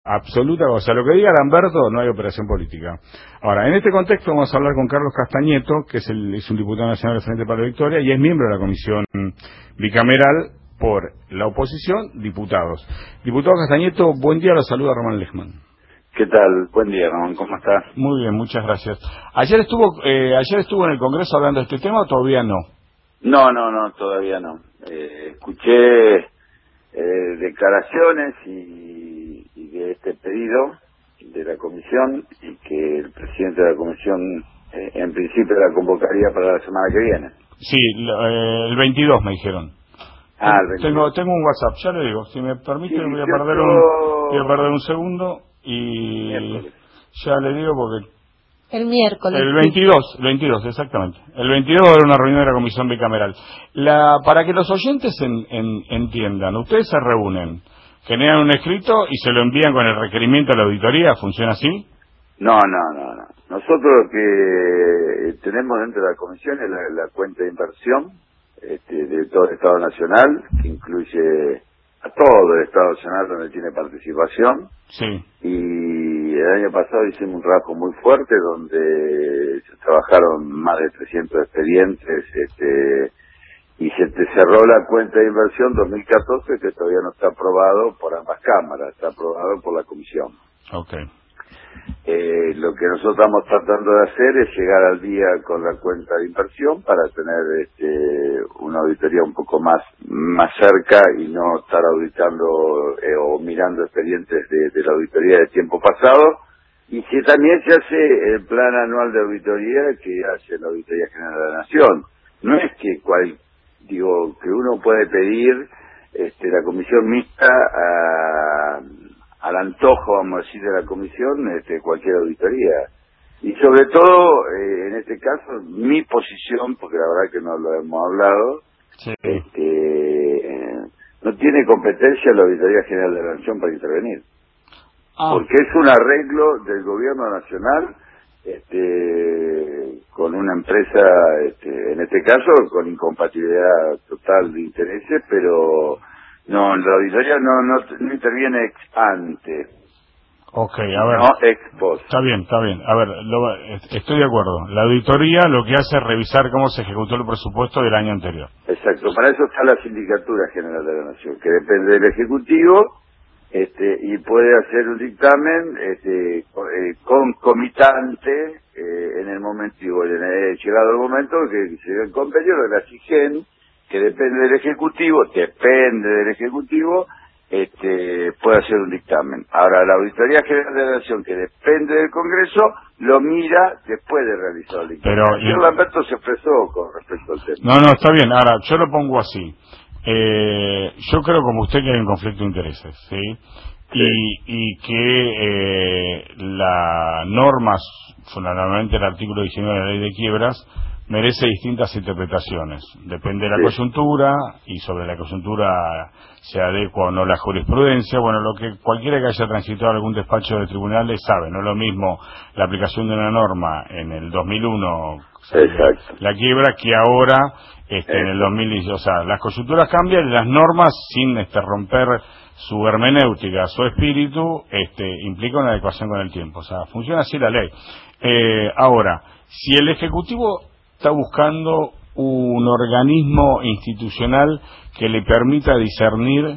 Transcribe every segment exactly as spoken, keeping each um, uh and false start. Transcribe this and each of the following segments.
absoluta, o sea, lo que diga Lamberto, no hay operación política. Ahora, en este contexto vamos a hablar con Carlos Castañeto, que es, el, es un diputado nacional del Frente para la Victoria y es miembro de la comisión bicameral por la oposición, diputados. Diputado Castañeto, buen día, lo saluda Román Lechman. ¿Qué tal? Buen día, Ramón, ¿cómo está? Muy bien, muchas gracias. ¿Ayer estuvo eh, ayer estuvo en el Congreso hablando de este tema o todavía no? No, no, no, todavía no. Eh, escuché eh, declaraciones y, y de este pedido de la comisión y que el presidente de la comisión eh, en principio la convocaría para la semana que viene. Sí, eh, el veintidós me dijeron. Ah, el veintidós. Tengo, tengo un WhatsApp, ya le digo, si me permite Sí, voy a cierto... perder un voy a perder un segundo y Miércoles. ya le digo porque el miércoles. el veintidós, el veintidós exactamente. El veintidós va a haber una reunión de la comisión bicameral. La para que los oyentes en, en, entiendan, ustedes se reúnen, generan un escrito y se lo envían con el requerimiento a la auditoría, ¿funciona así? No, no, no, no. Nosotros lo que tenemos dentro de la comisión es la, la cuenta de inversión este, de todo el Estado Nacional, que incluye a todo el Estado Nacional donde tiene participación. Sí. Y el año pasado hicimos un trabajo muy fuerte donde se trabajaron más de trescientos expedientes este, y se te cerró la cuenta de inversión dos mil catorce, que todavía no está aprobado por ambas cámaras, está aprobado por la comisión. Okay. Eh, lo que nosotros estamos tratando de hacer es llegar al día con la cuenta de inversión para tener este, una auditoría un poco más más cerca y no estar auditando eh, o mirando expedientes de, de la auditoría de tiempo pasado. Y si también se hace el plan anual de auditoría que hace la Auditoría General de la Nación. No es que cual, digo que uno puede pedir este, la comisión mixta a al antojo, vamos a decir, de la comisión, este, cualquier auditoría. Y sobre todo, eh, en este caso, mi posición, porque la verdad que no lo hemos hablado, Sí. este, eh, no tiene competencia la Auditoría General de la Nación para intervenir. Ah. Porque es un arreglo del gobierno nacional este, con una empresa, este, en este caso, con incompatibilidad total de intereses, pero... No, la auditoría no, no, no interviene ex ante. Ok, a ver. No ex post. Está bien, está bien. A ver, lo, estoy de acuerdo. La auditoría lo que hace es revisar cómo se ejecutó el presupuesto del año anterior. Exacto, para eso está la Sindicatura General de la Nación, que depende del Ejecutivo este, y puede hacer un dictamen este, eh, concomitante eh, en el momento, digo, en el, llegado el momento que se dio el convenio de la SIGEN, que depende del Ejecutivo, depende del Ejecutivo, este, puede hacer un dictamen. Ahora, la Auditoría General de la Nación, que depende del Congreso, lo mira después de realizar el dictamen. Pero, el señor Lamberto se expresó con respecto al tema. No, no, está bien. Ahora, yo lo pongo así. Eh, yo creo como usted que hay un conflicto de intereses, ¿sí? Sí. Y, y que eh, la norma, fundamentalmente el artículo diecinueve de la ley de quiebras, merece distintas interpretaciones. Depende de la Sí. coyuntura, y sobre la coyuntura se adecua o no la jurisprudencia. Bueno, lo que cualquiera que haya transitado algún despacho de tribunales sabe, no es lo mismo la aplicación de una norma en el dos mil uno, Exacto. la quiebra, que ahora este, en el dos mil diez. O sea, las coyunturas cambian y las normas, sin este, romper su hermenéutica, su espíritu, este, implica una adecuación con el tiempo. O sea, funciona así la ley. Eh, ahora, si el Ejecutivo está buscando un organismo institucional que le permita discernir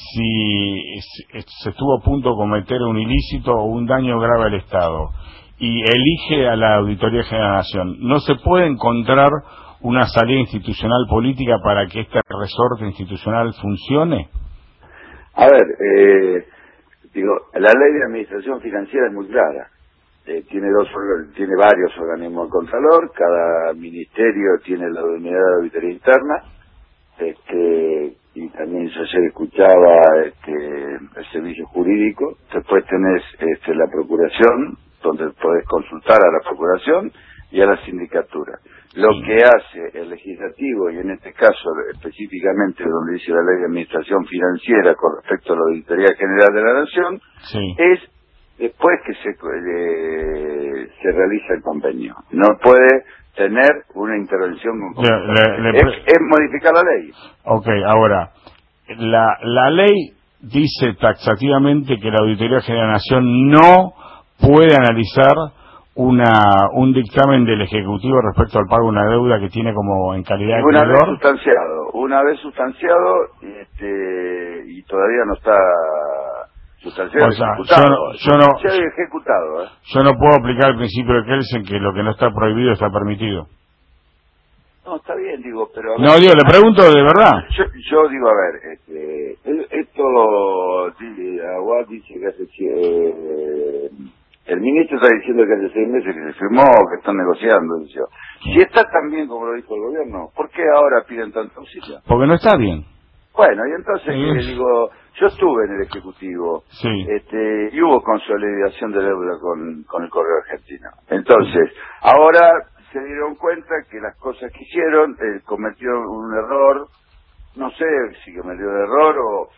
si se estuvo a punto de cometer un ilícito o un daño grave al Estado, y elige a la Auditoría General de la Nación, ¿no se puede encontrar una salida institucional política para que este resorte institucional funcione? A ver, eh, digo, la ley de administración financiera es muy clara. Eh, tiene dos tiene varios organismos de contralor, cada ministerio tiene la unidad de auditoría interna, este, y también yo ayer escuchaba este, el servicio jurídico. Después tenés este, la procuración, donde podés consultar a la procuración y a la sindicatura. Lo Sí. que hace el legislativo, y en este caso específicamente donde dice la ley de administración financiera con respecto a la Auditoría General de la Nación, sí. es después que se, eh, se realiza el convenio. No puede tener una intervención con Le, le, le es, es modificar la ley. Ok, ahora, la, la ley dice taxativamente que la Auditoría General de la Nación no puede analizar una un dictamen del Ejecutivo respecto al pago de una deuda que tiene como en calidad de Una vez acreedor. sustanciado, una vez sustanciado, este, y todavía no está sustanciado, O sea, ejecutado. yo no, yo no, Sustanciado y ejecutado, ¿eh? yo no puedo aplicar el principio de Kelsen que lo que no está prohibido está permitido. No, está bien, digo, pero... A ver, No, digo, le pregunto de verdad. Yo, yo digo, a ver, este, el- esto, sí, Aguad dice que hace... Eh, el ministro está diciendo que hace seis meses que se firmó, que están negociando. Dice, si está tan bien como lo dijo el gobierno, ¿por qué ahora piden tanto auxilio? Porque no está bien. Bueno, y entonces, Sí. eh, digo, yo estuve en el Ejecutivo, Sí. este, y hubo consolidación de deuda con, con el Correo Argentino. Entonces, ahora se dieron cuenta que las cosas que hicieron, eh, cometieron un error, no sé si cometió un error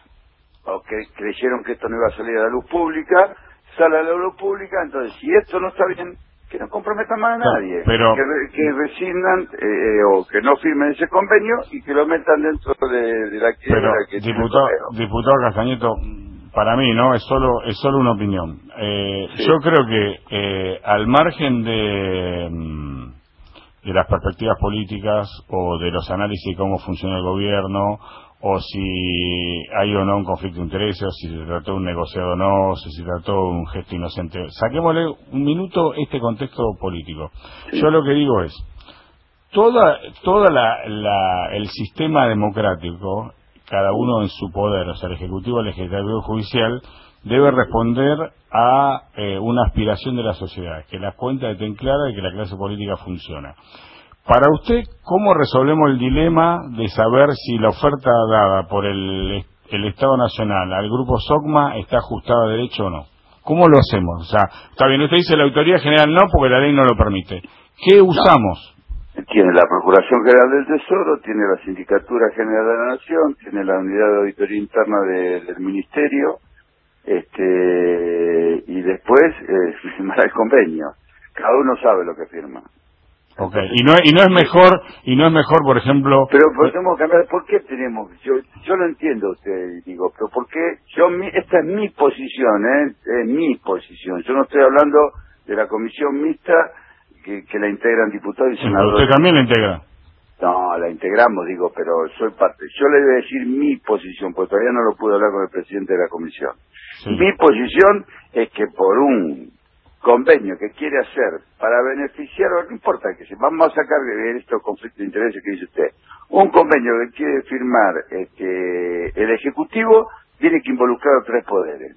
o, o que creyeron que esto no iba a salir a la luz pública, sale a la luz pública, entonces si esto no está bien, que no comprometan más a nadie, Pero, que, re- que rescindan eh, o que no firmen ese convenio y que lo metan dentro de, de la quiebra pero que tiene el diputado, Correo. diputado Castañeto, para mí, ¿no? Es solo, es solo una opinión. Eh, Sí. Yo creo que eh, al margen de, mm, de las perspectivas políticas o de los análisis de cómo funciona el gobierno o si hay o no un conflicto de intereses, o si se trató de un negociado o no, o si se trató de un gesto inocente. Saquémosle un minuto este contexto político. Sí. Yo lo que digo es, toda toda la, la- el sistema democrático, cada uno en su poder, o sea, el Ejecutivo, el Legislativo y el Judicial, debe responder a eh, una aspiración de la sociedad, que las cuentas estén claras y que la clase política funciona. Para usted, ¿cómo resolvemos el dilema de saber si la oferta dada por el, el Estado Nacional al Grupo SOCMA está ajustada a derecho o no? ¿Cómo lo hacemos? O sea, está bien, usted dice la Auditoría General no porque la ley no lo permite. ¿Qué usamos? Tiene la Procuración General del Tesoro, tiene la Sindicatura General de la Nación, tiene la Unidad de Auditoría Interna de- del Ministerio, este y después eh, firmar el convenio. Cada uno sabe lo que firma. Okay. Y no y no es mejor y no es mejor, por ejemplo. Pero podemos cambiar. ¿Por qué tenemos? Yo yo lo entiendo a usted, digo, pero ¿por qué? Yo mi, esta es mi posición, ¿eh? Es mi posición. Yo no estoy hablando de la comisión mixta que, que la integran diputados y Sí, senadores. usted también la integra. No, la integramos, digo, pero soy parte. Yo le voy a decir mi posición, porque todavía no lo pude hablar con el presidente de la comisión. Sí. Mi posición es que por un convenio que quiere hacer para beneficiar, no importa que se, vamos a sacar de estos conflictos de intereses que dice usted, un convenio que quiere firmar este, el Ejecutivo tiene que involucrar a tres poderes.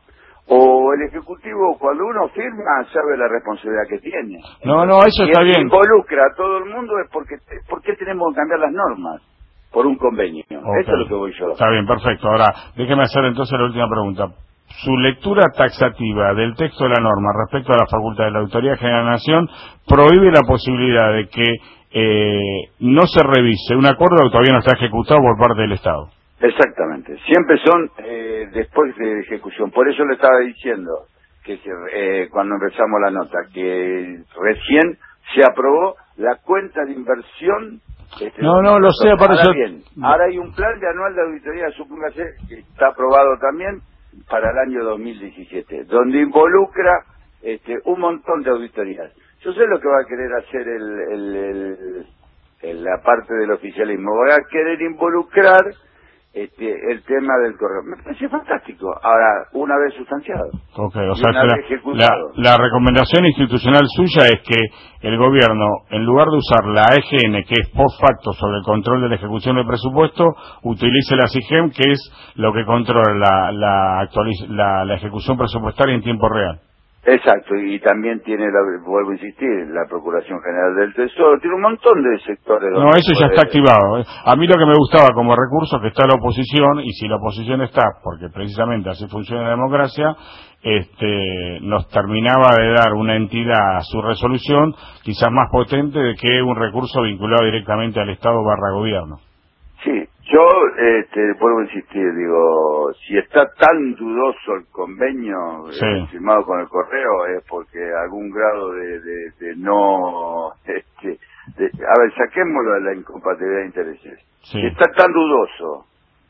O el Ejecutivo, cuando uno firma, sabe la responsabilidad que tiene. No, no, eso Si está él bien. involucra a todo el mundo es porque, ¿por qué tenemos que cambiar las normas? Por un convenio. Okay. Eso es lo que voy yo. Está bien, perfecto. Ahora, déjeme hacer entonces la última pregunta. Su lectura taxativa del texto de la norma respecto a la facultad de la Auditoría General de la Nación prohíbe la posibilidad de que eh, no se revise un acuerdo que todavía no está ejecutado por parte del Estado. Exactamente. Siempre son eh, después de ejecución. Por eso le estaba diciendo que se, eh, cuando empezamos la nota, que recién se aprobó la cuenta de inversión. Este, No, no, lo sé, para ahora eso... bien, ahora hay un plan de anual de auditoría, supóngase, que está aprobado también para el año dos mil diecisiete, donde involucra este, un montón de auditorías. Yo sé lo que va a querer hacer el, el, el, el- la parte del oficialismo, va a querer involucrar este, el tema del correo. Me parece fantástico. Ahora, una vez sustanciado. Okay, o Y sea, una la, vez ejecutado. la, la recomendación institucional suya es que el gobierno, en lugar de usar la A E G N, que es post facto sobre el control de la ejecución del presupuesto, utilice la SIGEM, que es lo que controla la, la, actualiz- la, la ejecución presupuestaria en tiempo real. Exacto, y también tiene, la, vuelvo a insistir, la Procuración General del Tesoro, tiene un montón de sectores. No, donde eso ya puede- está activado. ¿eh? A mí lo que me gustaba como recurso es que está la oposición, y si la oposición está, porque precisamente así funciona la democracia, este, nos terminaba de dar una entidad a su resolución quizás más potente de que un recurso vinculado directamente al Estado barra gobierno. Sí, yo este, vuelvo a insistir, digo, si está tan dudoso el convenio Sí. eh, firmado con el correo es porque algún grado de, de, de no... Este, de, a ver, saquémoslo de la incompatibilidad de intereses. Sí. Si está tan dudoso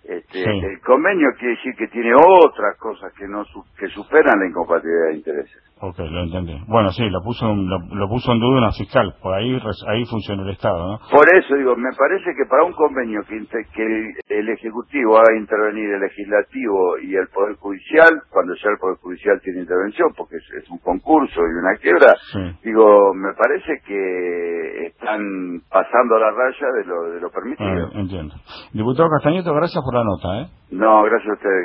Este, sí. El convenio quiere decir que tiene otras cosas que no su- que superan la incompatibilidad de intereses. Ok, lo entendí. Bueno, sí, lo puso, en- lo, lo puso en duda una fiscal, por ahí res- ahí funciona el Estado, ¿no? Por eso digo, me parece que para un convenio que, inter- que el, el Ejecutivo haga intervenir el Legislativo y el Poder Judicial, cuando ya el Poder Judicial tiene intervención, porque es, es un concurso y una quiebra, Sí. digo, me parece que están pasando la raya de lo, de lo Ah, permitido. entiendo. Diputado Castañeto, gracias por la nota, ¿eh? No, gracias a ustedes.